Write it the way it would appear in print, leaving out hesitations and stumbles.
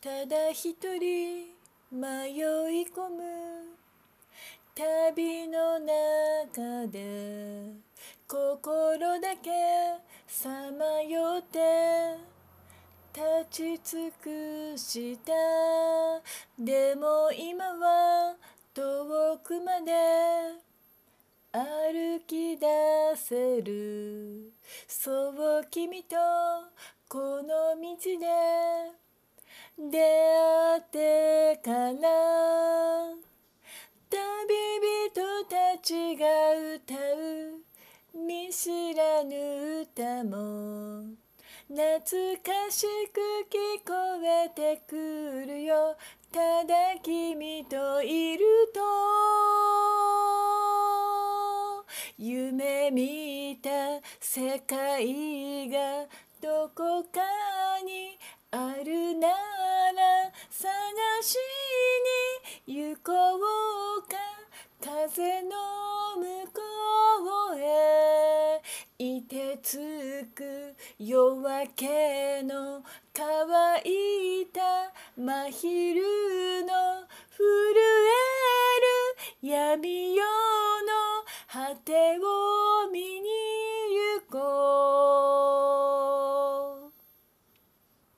ただ一人迷い込む旅の中で心だけさまよって立ち尽くしたでも今は遠くまで歩き出せるそう君とこの道で出会ってから旅人たちが歌う見知らぬ歌も懐かしく聞こえてくるよただ君といると夢見た世界がどこかにあるなら探しに行こうか風の向こうへ凍てつく夜明けの乾いた真昼の震える闇夜の果てを